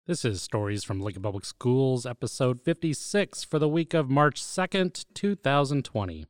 This is Stories from Lincoln Public Schools, episode 56 for the week of March 2nd, 2020.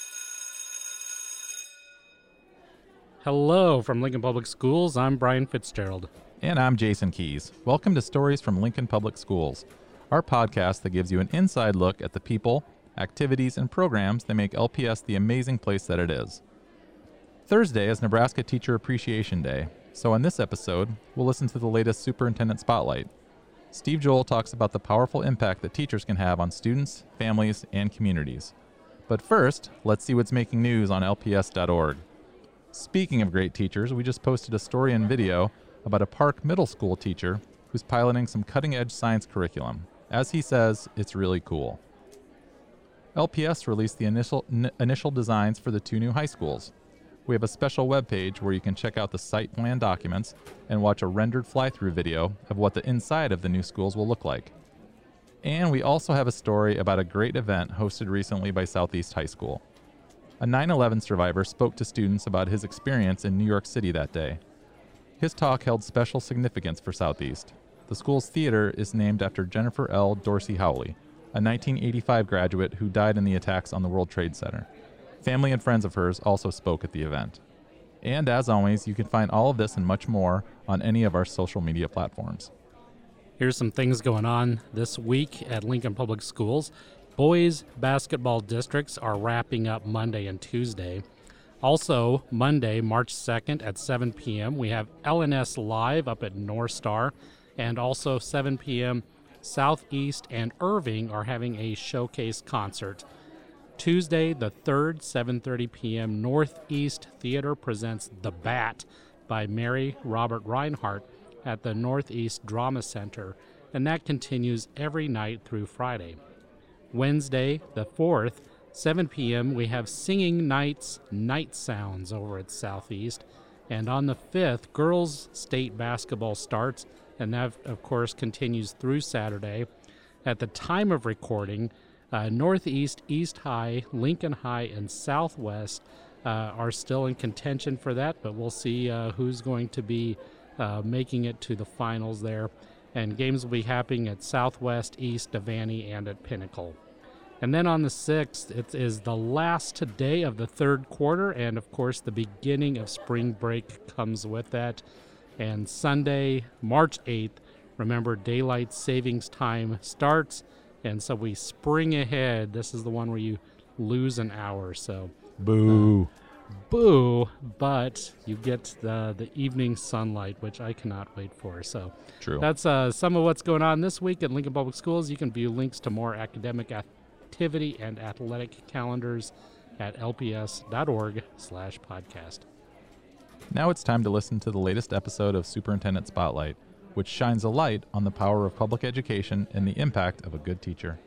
Hello from Lincoln Public Schools. I'm Brian Fitzgerald. And I'm Jason Keys. Welcome to Stories from Lincoln Public Schools, our podcast that gives you an inside look at the people, activities, and programs that make LPS the amazing place that it is. Thursday is Nebraska Teacher Appreciation Day, so in this episode, we'll listen to the latest Superintendent Spotlight. Steve Joel talks about the powerful impact that teachers can have on students, families, and communities. But first, let's see what's making news on lps.org. Speaking of great teachers, we just posted a story and video about a Park Middle School teacher who's piloting some cutting-edge science curriculum. As he says, it's really cool. LPS released the initial designs for the two new high schools. We have a special webpage where you can check out the site plan documents and watch a rendered fly-through video of what the inside of the new schools will look like. And we also have a story about a great event hosted recently by Southeast High School. A 9/11 survivor spoke to students about his experience in New York City that day. His talk held special significance for Southeast. The school's theater is named after Jennifer L. Dorsey Howley, a 1985 graduate who died in the attacks on the World Trade Center. Family and friends of hers also spoke at the event. And as always, you can find all of this and much more on any of our social media platforms. Here's some things going on this week at Lincoln Public Schools. Boys basketball districts are wrapping up Monday and Tuesday. Also, Monday, March 2nd at 7 p.m., we have LNS Live up at North Star. And also 7 p.m., Southeast and Irving are having a showcase concert. Tuesday, the 3rd, 7:30 p.m., Northeast Theater presents The Bat by Mary Robert Reinhardt at the Northeast Drama Center, and that continues every night through Friday. Wednesday, the 4th, 7 p.m., we have Singing Nights Night Sounds over at Southeast, and on the 5th, girls state basketball starts, and that, of course, continues through Saturday. At the time of recording, Northeast, East High, Lincoln High, and Southwest are still in contention for that, but we'll see who's going to be making it to the finals there. And games will be happening at Southwest, East, Devaney, and at Pinnacle. And then on the 6th, it is the last day of the third quarter, and of course the beginning of spring break comes with that. And Sunday, March 8th, remember daylight savings time starts, and so we spring ahead. This is the one where you lose an hour, so Boo. Boo, but you get the evening sunlight, which I cannot wait for. So True. That's some of what's going on this week at Lincoln Public Schools. You can view links to more academic activity and athletic calendars at lps.org/podcast. Now it's time to listen to the latest episode of Superintendent Spotlight, which shines a light on the power of public education and the impact of a good teacher.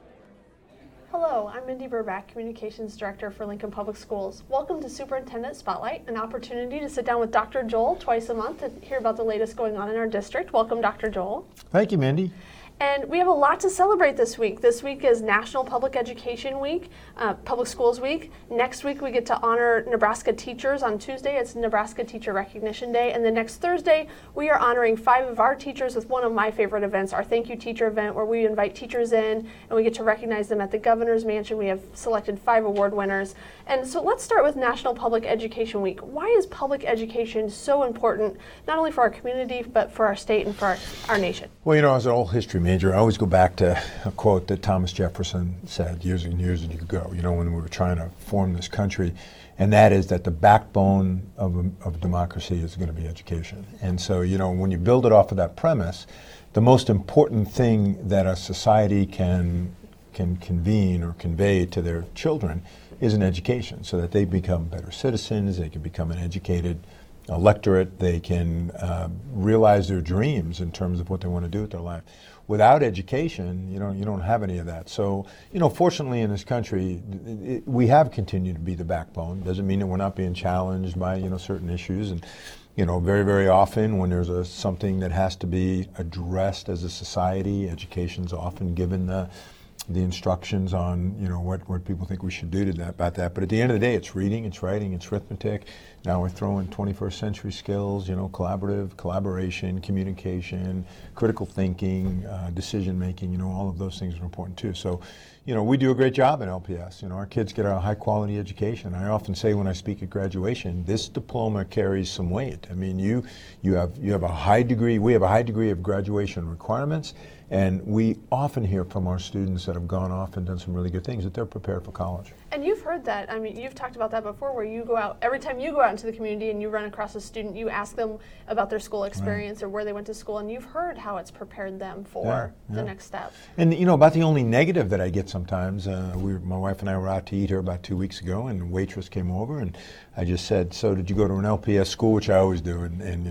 Hello, I'm Mindy Burback, Communications Director for Lincoln Public Schools. Welcome to Superintendent Spotlight, an opportunity to sit down with Dr. Joel twice a month and hear about the latest going on in our district. Welcome, Dr. Joel. Thank you, Mindy. And we have a lot to celebrate this week. This week is National Public Education Week, Public Schools Week. Next week we get to honor Nebraska teachers. On Tuesday it's Nebraska Teacher Recognition Day. And the next Thursday we are honoring 5 of our teachers with one of my favorite events, our Thank You Teacher event, where we invite teachers in and we get to recognize them at the Governor's Mansion. We have selected 5 award winners. And so let's start with National Public Education Week. Why is public education so important, not only for our community, but for our state and for our nation? Well, as an old history major, I always go back to a quote that Thomas Jefferson said years and years ago, when we were trying to form this country, and that is that the backbone of democracy is going to be education. And so, when you build it off of that premise, the most important thing that a society can convene or convey to their children is an education, so that they become better citizens, they can become an educated electorate, they can realize their dreams in terms of what they want to do with their life. Without education, you don't have any of that. So, fortunately in this country, we have continued to be the backbone. Doesn't mean that we're not being challenged by, certain issues. And, very, very often when there's something that has to be addressed as a society, education's often given the instructions on, what people think we should do about that. But at the end of the day, it's reading, it's writing, it's arithmetic, Now we're throwing 21st century skills, collaboration, communication, critical thinking, decision making, all of those things are important too. So, we do a great job in LPS. Our kids get a high quality education. I often say when I speak at graduation, this diploma carries some weight. I mean, you have a high degree, we have a high degree of graduation requirements, and we often hear from our students that have gone off and done some really good things that they're prepared for college. And you've heard that. I mean, you've talked about that before, where you go out, every time you go out into the community and you run across a student, you ask them about their school experience or where they went to school, and you've heard how it's prepared them for the next step. And about the only negative that I get sometimes, my wife and I were out to eat here about 2 weeks ago, and the waitress came over, and I just said, "So did you go to an LPS school?" Which I always do, and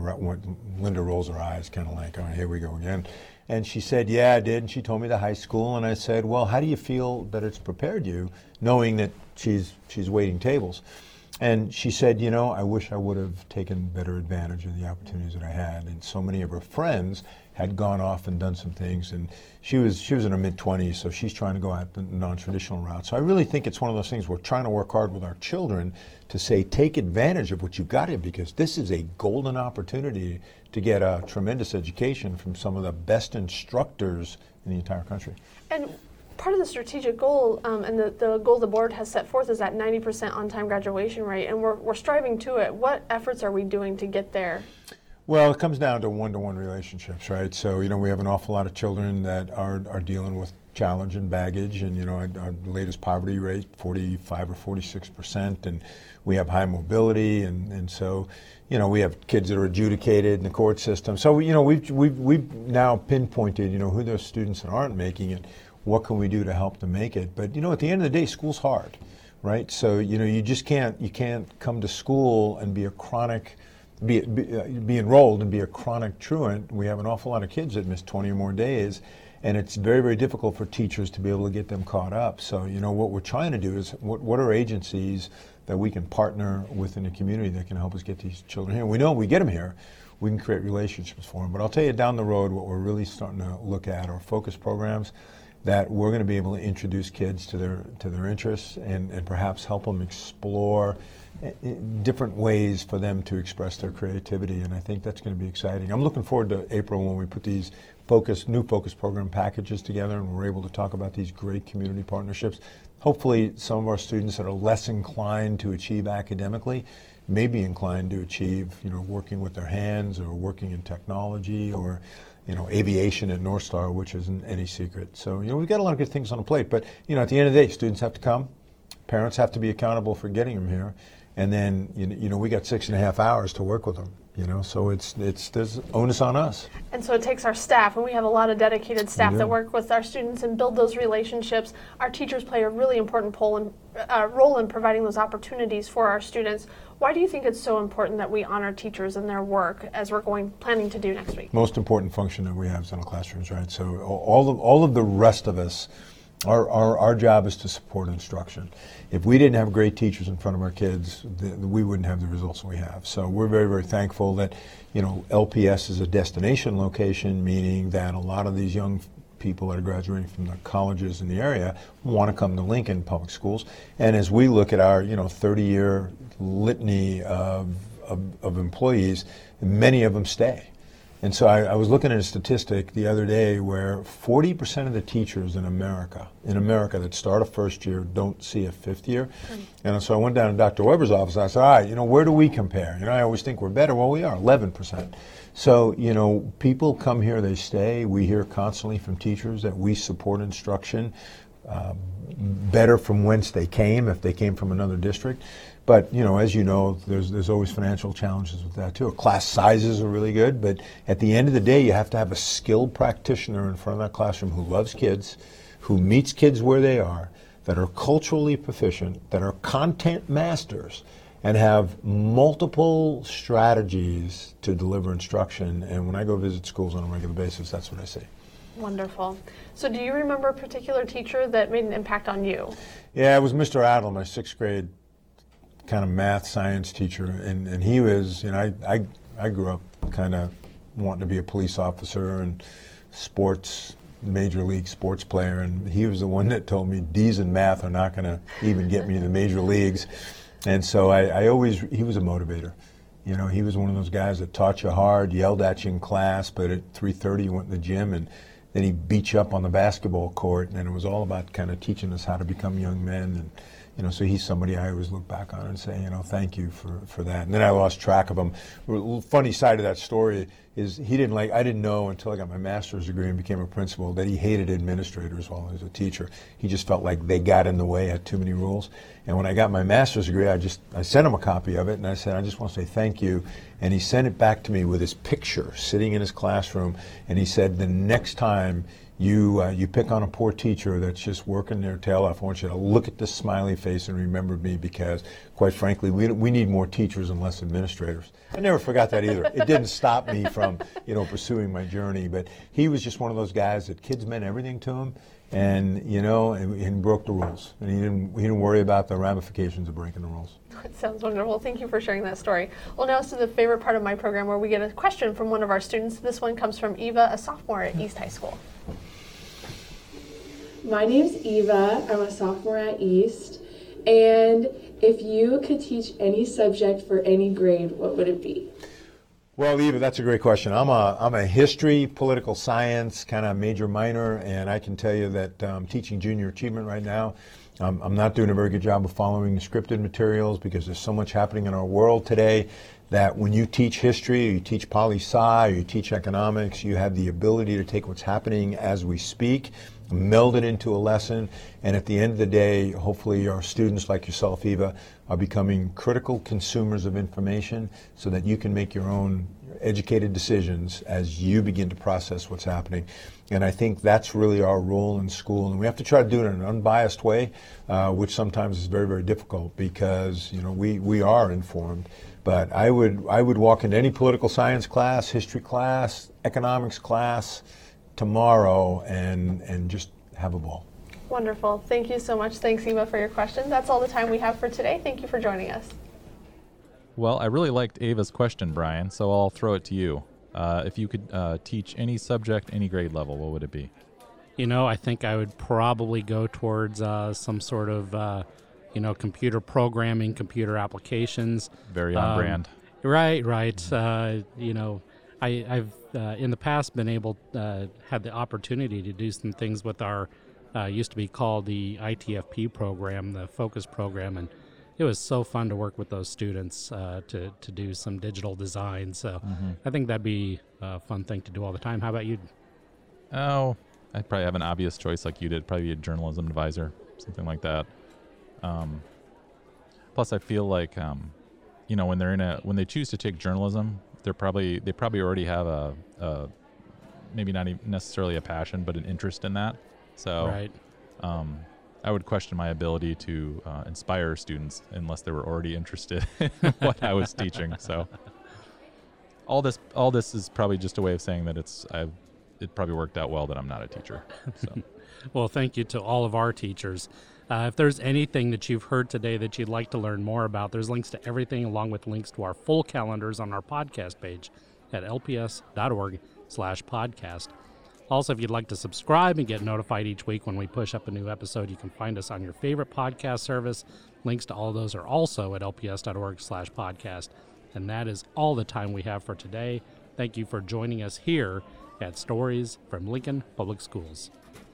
Linda rolls her eyes, kind of like, "Oh, here we go again." And she said, "Yeah, I did." And she told me the high school, and I said, "Well, how do you feel that it's prepared you, knowing that she's waiting tables?" And she said, "I wish I would have taken better advantage of the opportunities that I had." And so many of her friends had gone off and done some things, and she was in her mid-20s, so she's trying to go out the non-traditional route. So I really think it's one of those things we're trying to work hard with our children to say, take advantage of what you've got here, because this is a golden opportunity to get a tremendous education from some of the best instructors in the entire country. And part of the strategic goal and the goal the board has set forth is that 90% on-time graduation rate, and we're striving to it. What efforts are we doing to get there? Well, it comes down to one-to-one relationships, right? So, we have an awful lot of children that are dealing with challenge and baggage, and, our latest poverty rate, 45 or 46%, and we have high mobility, and so, we have kids that are adjudicated in the court system. So, we've now pinpointed, who those students that aren't making it, what can we do to help them make it? But, at the end of the day, school's hard, right? So, you just can't come to school and be a chronic be enrolled and be a chronic truant. We have an awful lot of kids that miss 20 or more days, and it's very, very difficult for teachers to be able to get them caught up. So, what we're trying to do is, what are agencies that we can partner with in the community that can help us get these children here? We know if we get them here, we can create relationships for them. But I'll tell you, down the road, what we're really starting to look at are focus programs that we're going to be able to introduce kids to their interests and perhaps help them explore different ways for them to express their creativity, and I think that's going to be exciting. I'm looking forward to April when we put these new focus program packages together and we're able to talk about these great community partnerships. Hopefully some of our students that are less inclined to achieve academically may be inclined to achieve, working with their hands or working in technology or aviation at North Star, which isn't any secret. So, we've got a lot of good things on the plate, but, at the end of the day, students have to come, parents have to be accountable for getting them here, and then, we got 6.5 hours to work with them, so there's onus on us. And so it takes our staff, and we have a lot of dedicated staff that work with our students and build those relationships. Our teachers play a really important role in providing those opportunities for our students. Why do you think it's so important that we honor teachers and their work as we're planning to do next week? Most important function that we have is in the classrooms, right? So all of the rest of us, our job is to support instruction. If we didn't have great teachers in front of our kids, we wouldn't have the results we have. So we're very, very thankful that, LPS is a destination location, meaning that a lot of these young people that are graduating from the colleges in the area want to come to Lincoln Public Schools. And as we look at our, 30-year litany of employees, many of them stay. And so I was looking at a statistic the other day where 40% of the teachers in America that start a first year don't see a fifth year. And so I went down to Dr. Weber's office. I said, all right, where do we compare? I always think we're better. Well, we are, 11%. So, people come here, they stay. We hear constantly from teachers that we support instruction better from whence they came, if they came from another district. But, as you know, there's always financial challenges with that too. Class sizes are really good, but at the end of the day, you have to have a skilled practitioner in front of that classroom who loves kids, who meets kids where they are, that are culturally proficient, that are content masters, and have multiple strategies to deliver instruction. And when I go visit schools on a regular basis, that's what I see. Wonderful. So do you remember a particular teacher that made an impact on you? Yeah, it was Mr. Adel, my sixth grade kind of math science teacher, and he was, I grew up kind of wanting to be a police officer and major league sports player, and he was the one that told me D's in math are not going to even get me to the major leagues. And so he was a motivator. You know, he was one of those guys that taught you hard, yelled at you in class, but at 3:30 you went in the gym, and then he beat you up on the basketball court, and it was all about kind of teaching us how to become young men. And you know, so he's somebody I always look back on and say, you know, thank you for that. And then I lost track of him. A little funny side of that story is I didn't know until I got my master's degree and became a principal that he hated administrators while he was a teacher. He just felt like they got in the way, had too many rules. And when I got my master's degree, I sent him a copy of it, and I said, I just want to say thank you. And he sent it back to me with his picture sitting in his classroom, and he said, the next time you pick on a poor teacher that's just working their tail off, I want you to look at this smiley face and remember me, because, quite frankly, we need more teachers and less administrators. I never forgot that either. It didn't stop me from, you know, pursuing my journey, but he was just one of those guys that kids meant everything to him, and you know, and broke the rules, and he didn't worry about the ramifications of breaking the rules. That sounds wonderful. Thank you for sharing that story. Well, now it's to the favorite part of my program where we get a question from one of our students. This one comes from Eva, a sophomore at East High School. My name's Eva. I'm a sophomore at East. And if you could teach any subject for any grade, what would it be? Well, Eva, that's a great question. I'm a history, political science kind of major minor, and I can tell you that I'm teaching junior achievement right now. I'm not doing a very good job of following the scripted materials because there's so much happening in our world today that when you teach history, or you teach poli-sci, or you teach economics, you have the ability to take what's happening as we speak, meld it into a lesson, and at the end of the day, hopefully our students like yourself, Eva, are becoming critical consumers of information so that you can make your own educated decisions as you begin to process what's happening. And I think that's really our role in school, and we have to try to do it in an unbiased way, which sometimes is very, very difficult because, you know, we are informed. But I would walk into any political science class, history class, economics class tomorrow and just have a ball. Wonderful. Thank you so much. Thanks, Eva, for your question. That's all the time we have for today. Thank you for joining us. Well, I really liked Ava's question, Brian, so I'll throw it to you. If you could teach any subject, any grade level, what would it be? You know, I think I would probably go towards some sort of, computer programming, computer applications. Very on brand. Right. I've in the past been able, had the opportunity to do some things with our, used to be called the ITFP program, the Focus program, and it was so fun to work with those students to do some digital design. So I think that'd be a fun thing to do all the time. How about you? Oh, I'd probably have an obvious choice like you did, probably be a journalism advisor, something like that. Plus, I feel like, when they choose to take journalism, they probably already have a maybe not even necessarily a passion, but an interest in that. So, right. I would question my ability to inspire students unless they were already interested in what I was teaching. So, all this is probably just a way of saying that it probably worked out well that I'm not a teacher. So. Well, thank you to all of our teachers. If there's anything that you've heard today that you'd like to learn more about, there's links to everything along with links to our full calendars on our podcast page at lps.org/podcast. Also, if you'd like to subscribe and get notified each week when we push up a new episode, you can find us on your favorite podcast service. Links to all those are also at lps.org/podcast. And that is all the time we have for today. Thank you for joining us here at Stories from Lincoln Public Schools.